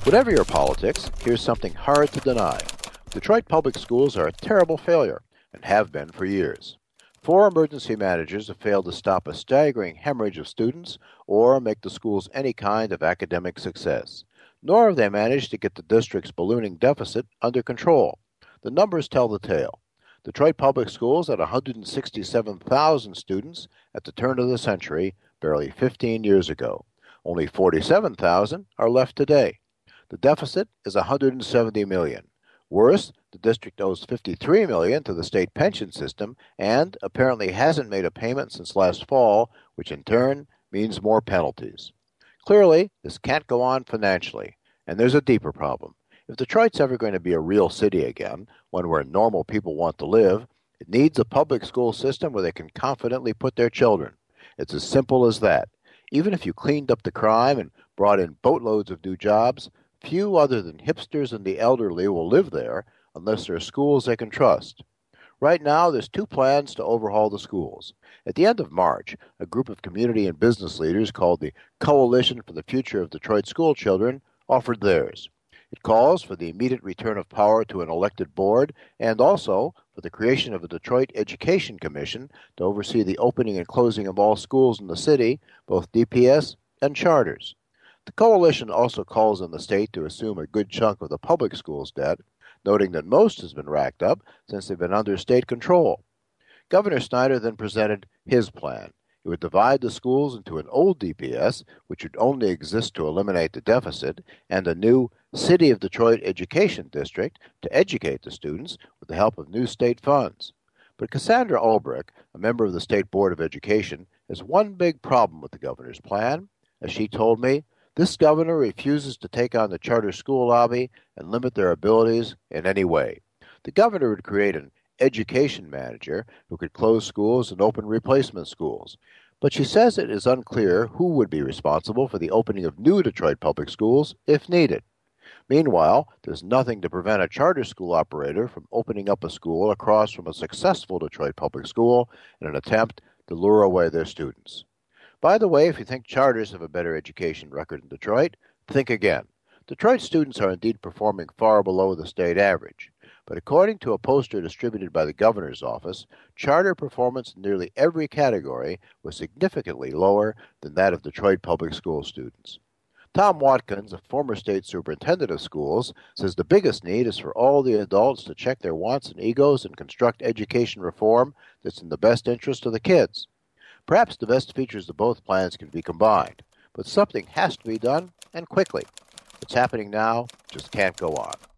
Whatever your politics, here's something hard to deny. Detroit public schools are a terrible failure and have been for years. Four emergency managers have failed to stop a staggering hemorrhage of students or make the schools any kind of academic success. Nor have they managed to get the district's ballooning deficit under control. The numbers tell the tale. Detroit Public Schools had 167,000 students at the turn of the century, barely 15 years ago. Only 47,000 are left today. The deficit is $170 million. Worse, the district owes $53 million to the state pension system and apparently hasn't made a payment since last fall, which in turn means more penalties. Clearly, this can't go on financially, and there's a deeper problem. If Detroit's ever going to be a real city again, one where normal people want to live, it needs a public school system where they can confidently put their children. It's as simple as that. Even if you cleaned up the crime and brought in boatloads of new jobs, few other than hipsters and the elderly will live there unless there are schools they can trust. Right now, there's two plans to overhaul the schools. At the end of March, a group of community and business leaders called the Coalition for the Future of Detroit School Children offered theirs. It calls for the immediate return of power to an elected board and also for the creation of a Detroit Education Commission to oversee the opening and closing of all schools in the city, both DPS and charters. The coalition also calls on the state to assume a good chunk of the public schools' debt, noting that most has been racked up since they've been under state control. Governor Snyder then presented his plan. It would divide the schools into an old DPS, which would only exist to eliminate the deficit, and a new City of Detroit Education District to educate the students with the help of new state funds. But Cassandra Ulbrich, a member of the State Board of Education, has one big problem with the governor's plan. As she told me, this governor refuses to take on the charter school lobby and limit their abilities in any way. The governor would create an education manager who could close schools and open replacement schools. But she says it is unclear who would be responsible for the opening of new Detroit public schools if needed. Meanwhile, there's nothing to prevent a charter school operator from opening up a school across from a successful Detroit public school in an attempt to lure away their students. By the way, if you think charters have a better education record in Detroit, think again. Detroit students are indeed performing far below the state average. But according to a poster distributed by the governor's office, charter performance in nearly every category was significantly lower than that of Detroit public school students. Tom Watkins, a former state superintendent of schools, says the biggest need is for all the adults to check their wants and egos and construct education reform that's in the best interest of the kids. Perhaps the best features of both plans can be combined, but something has to be done, and quickly. What's happening now just can't go on.